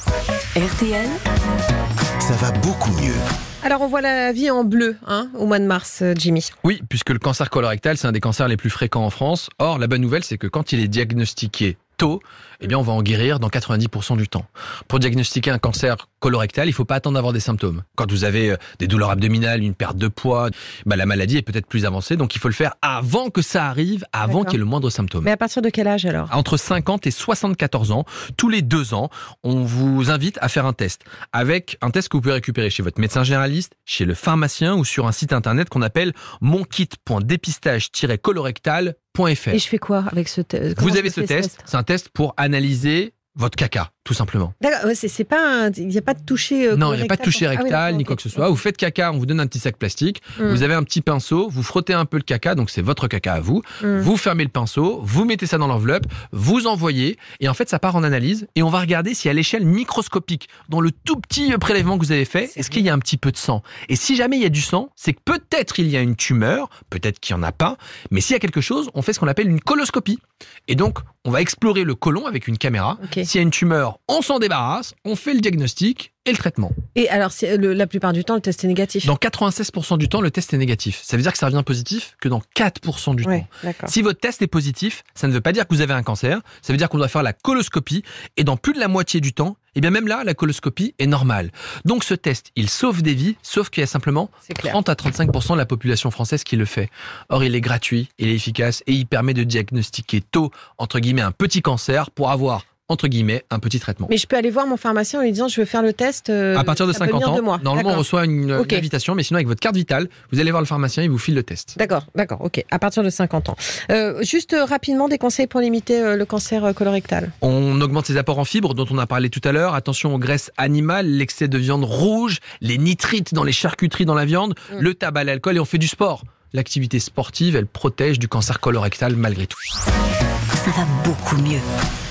RTL, ça va beaucoup mieux. Alors on voit la vie en bleu au mois de mars, Jimmy. Oui, puisque le cancer colorectal, c'est un des cancers les plus fréquents en France. Or, la bonne nouvelle, c'est que quand il est diagnostiqué tôt, eh bien, on va en guérir dans 90% du temps. Pour diagnostiquer un cancer colorectal, il ne faut pas attendre d'avoir des symptômes. Quand vous avez des douleurs abdominales, une perte de poids, la maladie est peut-être plus avancée, donc il faut le faire avant que ça arrive, avant qu'il y ait le moindre symptôme. Mais à partir de quel âge alors ? Entre 50 et 74 ans, tous les 2 ans, on vous invite à faire un test. Avec un test que vous pouvez récupérer chez votre médecin généraliste, chez le pharmacien ou sur un site internet qu'on appelle monkit.dépistage-colorectal.fr. Et je fais quoi avec ce test ? Vous avez ce test, c'est un test pour analyser votre caca, tout simplement. D'accord, c'est pas il n'y a pas de toucher non, il n'y a pas de toucher rectal ni quoi que ce soit. Vous faites caca, on vous donne un petit sac plastique, vous avez un petit pinceau, vous frottez un peu le caca, donc c'est votre caca à vous, vous fermez le pinceau, vous mettez ça dans l'enveloppe, vous envoyez, et en fait ça part en analyse, et on va regarder si à l'échelle microscopique, dans le tout petit prélèvement que vous avez fait, est-ce qu'il y a un petit peu de sang ? Et si jamais il y a du sang, c'est que peut-être il y a une tumeur, peut-être qu'il n'y en a pas, mais s'il y a quelque chose, on fait ce qu'on appelle une coloscopie. Et donc, on va explorer le côlon avec une caméra. Okay. S'il y a une tumeur, on s'en débarrasse, on fait le diagnostic et le traitement. Et alors, la plupart du temps, le test est négatif ? Dans 96% du temps, le test est négatif. Ça veut dire que ça revient positif que dans 4% du temps. D'accord. Si votre test est positif, ça ne veut pas dire que vous avez un cancer, ça veut dire qu'on doit faire la coloscopie, et dans plus de la moitié du temps, et bien même là, la coloscopie est normale. Donc ce test, il sauve des vies, sauf qu'il y a simplement 30 à 35% de la population française qui le fait. Or, il est gratuit, il est efficace, et il permet de diagnostiquer tôt, entre guillemets, un petit cancer pour avoir entre guillemets, un petit traitement. Mais je peux aller voir mon pharmacien en lui disant je veux faire le test à partir de 50 ans, normalement on reçoit une invitation, mais sinon avec votre carte vitale, vous allez voir le pharmacien, il vous file le test. D'accord, ok, à partir de 50 ans. Juste rapidement, des conseils pour limiter le cancer colorectal. On augmente ses apports en fibres, dont on a parlé tout à l'heure. Attention aux graisses animales, l'excès de viande rouge, les nitrites dans les charcuteries dans la viande, le tabac, l'alcool, et on fait du sport. L'activité sportive, elle protège du cancer colorectal malgré tout. Ça va beaucoup mieux.